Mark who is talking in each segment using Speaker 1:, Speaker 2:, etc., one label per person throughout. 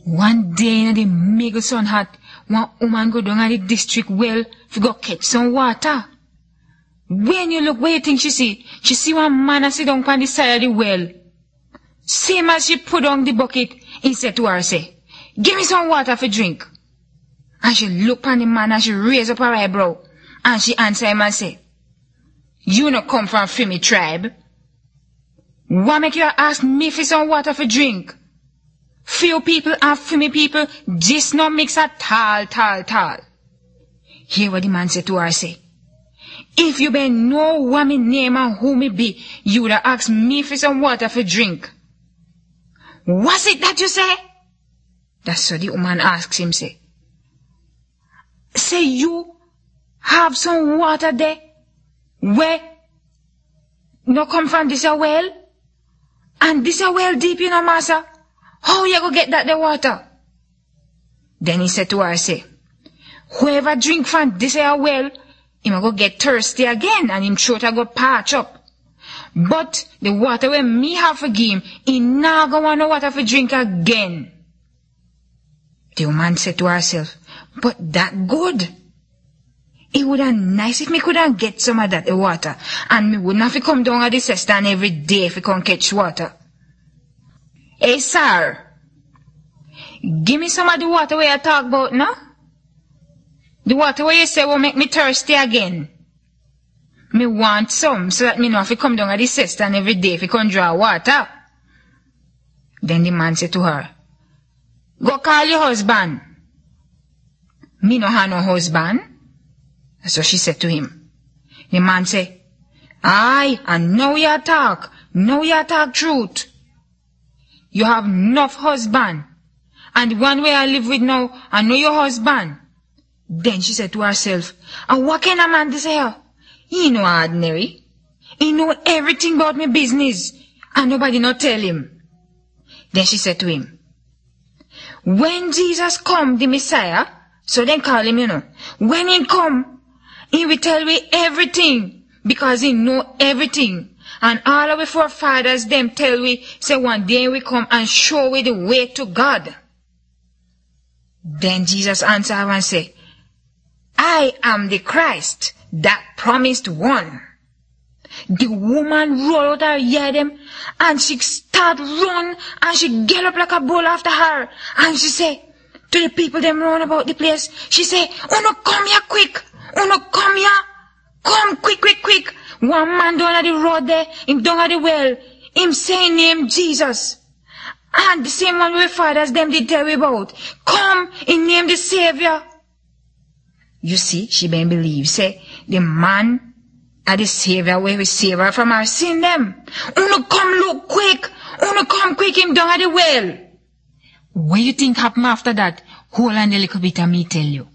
Speaker 1: One day in the mega sun hot, one woman go down at the district well to go catch some water. When you look, where you think she see? She see one man sit down on the side of the well. Same as she put on the bucket, he said to her, say, "Give me some water for drink." And she look on the man and she raise up her eyebrow. And she answer him and say, "You no come from Fimi tribe. What make you ask me for some water for drink? Few people and Fimi people just no mix at all. Hear what the man said to her, say, "If you been know what me name and who me be, you would have asked me for some water for drink." "What's it that you say?" That's what the woman asks him, say. "Say you have some water there where no come from this a well? And this a well deep, you know, massa. How you go get that the water?" Then he said to her, say, "Whoever drink from this a well, him a go get thirsty again and him throat a go parch up. But the water where me have for give him, he now go want no water for drink again." The woman said to herself, "But that good. It would have nice if me could have get some of that water, and me wouldn't have to come down at the cistern every day if we can catch water. Hey, sir, give me some of the water where you talk about, no? The water where you say will make me thirsty again. Me want some so that me know if we come down at the cistern every day if we can draw water." Then the man said to her, "Go call your husband." "Me no have no husband." So she said to him. The man said, "Aye, and now you talk truth. You have enough husband, and the one where I live with now, I know your husband." Then she said to herself, "And what kind of man this here? He no ordinary. He know everything about my business, and nobody not tell him." Then she said to him, "When Jesus come, the Messiah, so then call him, you know, when he come, he will tell me everything, because he know everything. And all of our forefathers them tell we, say one day we come and show we the way to God." Then Jesus answered her and said, "I am the Christ, that promised one." The woman rolled out her ear them, and she start run, and she get up like a bull after her, and she say to the people them round about the place, she say, "Uno come here quick, uno come here, come quick. One man down at the road there, him down at the well, him say name Jesus. And the same one where fathers them did tell we about. Come, in name the Savior." You see, she been believe, say, the man are the Savior where we save her from our sin them. Uno come look quick, uno come quick, him down at the well. What you think happened after that? Hold on a little bit and me tell you.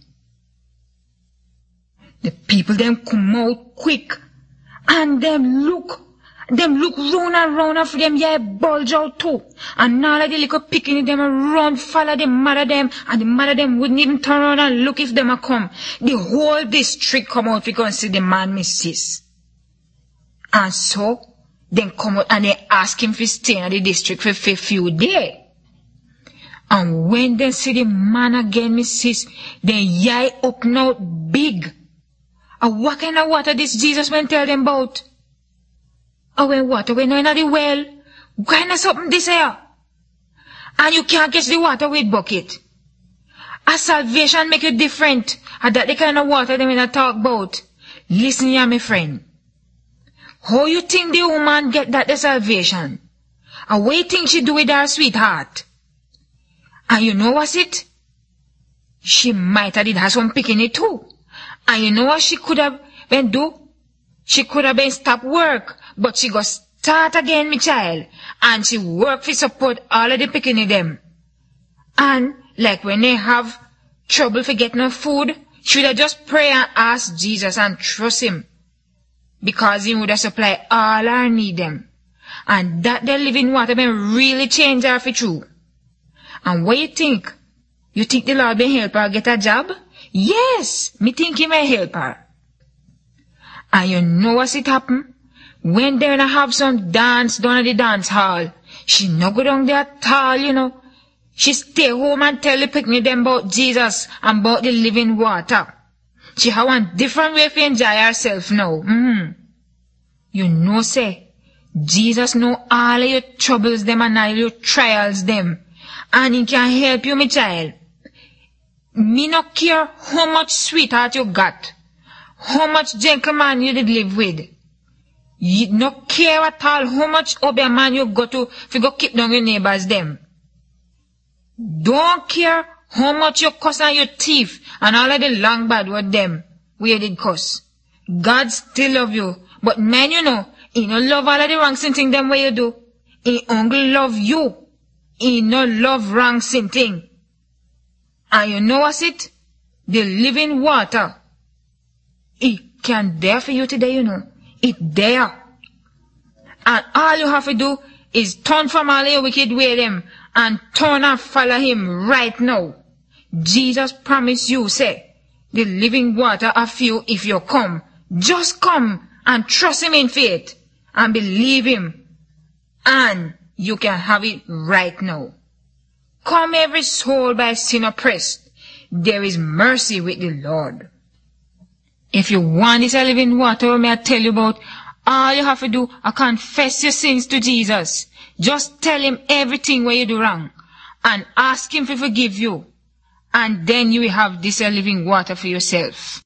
Speaker 1: The people them come out quick, and them look round and round for them, yeah, bulge out too. And all of the little picking them around, follow the mother them, and the mother them wouldn't even turn around and look if them a come. The whole district come out to see the man missus. And so, them come out and they ask him to stay in the district for a few days. And when they see the man again, missus, they yell up now big. And what kind of water this Jesus went tell them about? And when water went in the well, what kind of something this here? And you can't catch the water with bucket. A salvation make you different. And that the kind of water they wanna talk about. Listen here, my friend. How you think the woman get that the salvation? And what you think she do with her sweetheart? And you know what's it? She might have did have some picking it too. And you know what she could have been do? She could have been stop work, but she go start again, my child. And she work for support all of the picking of them. And like when they have trouble for getting no food, she would have just pray and ask Jesus and trust him. Because he would have supply all her need them. And that the living water been really change her for true. And what you think? You think the Lord will help her get a job? Yes, me think he may help her. And you know what's it happen? When they're gonna have some dance down at the dance hall, she no go down there at all, you know. She stay home and tell the picnic them about Jesus and about the living water. She have one different way to enjoy herself now. You know, say, Jesus know all of your troubles them and all your trials them. And he can help you, my child. Me no care how much sweetheart you got, how much gentleman you did live with. You no care at all how much obey man you go to if you go keep down your neighbors them. Don't care how much you cuss and you thief and all of the long bad word them where you did cuss. God still love you, but man, you know, he no love all of the wrong sin thing them where you do. He only love you. He no love wrong sin thing. And you know what's it? The living water. It can there for you today, you know. It there. And all you have to do is turn from all your wicked way them and turn and follow him right now. Jesus promised you, say, the living water of you if you come. Just come and trust him in faith and believe him. And you can have it right now. Come every soul by sin oppressed. There is mercy with the Lord. If you want this living water, may I tell you about, all you have to do is confess your sins to Jesus. Just tell him everything where you do wrong and ask him to forgive you. And then you will have this living water for yourself.